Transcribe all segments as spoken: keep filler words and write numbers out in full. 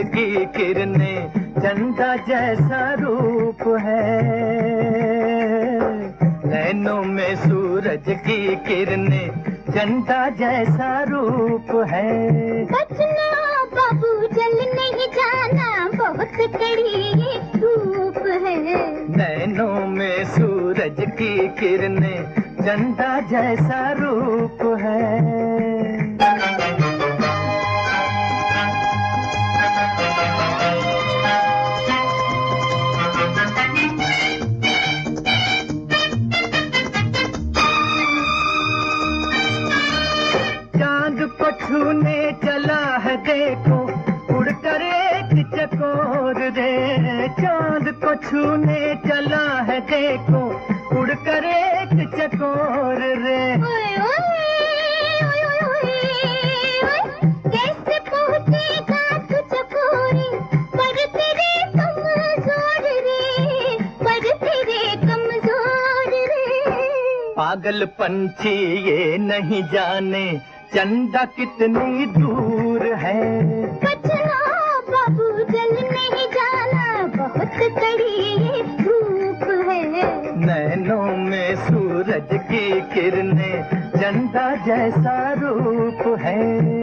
की किरणें, चंदा जैसा रूप है। नैनों में सूरज की किरणें, चंदा जैसा रूप है। बचना बाबू जल नहीं जाना, बहुत कड़ी धूप है। नैनों में सूरज की किरणें, चंदा जैसा रूप है। चांद को छूने चला है देखो, उड़कर एक चकोर रे। चांद को छूने चला है देखो, उड़कर एक चकोर रे। ओए ओए, ओए ओए ओए, कैसे पहुंचेगा तू चकोरी, पर तेरे कमजोर रे, पर तेरे कमजोर रे। पागल पंछी ये नहीं जाने, चंदा कितनी दूर है। बचना बाबू जल नहीं जाना, बहुत कड़ी धूप है। नैनों में सूरज की किरणें, चंदा जैसा रूप है।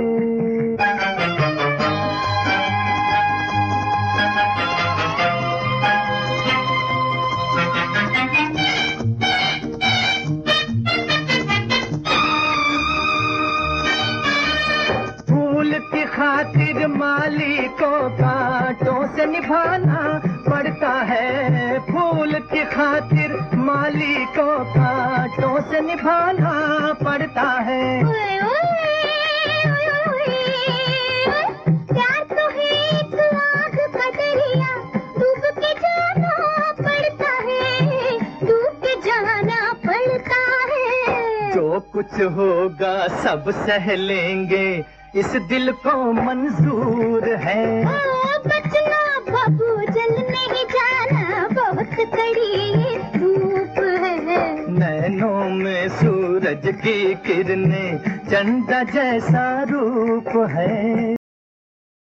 की खातिर माली को कांटों से निभाना पड़ता है। फूल की खातिर माली को कांटों से निभाना पड़ता है। ओए ओए, ओए ओए, प्यार तो है एक आग का दरिया, डूब के जाना पड़ता है, डूब के जाना पड़ता है। जो कुछ होगा सब सह लेंगे, इस दिल को मंजूर है। ओ बचना बाबू जल नहीं जाना, बहुत कड़ी धूप है। नैनों में सूरज की किरणें, चंदा जैसा रूप है।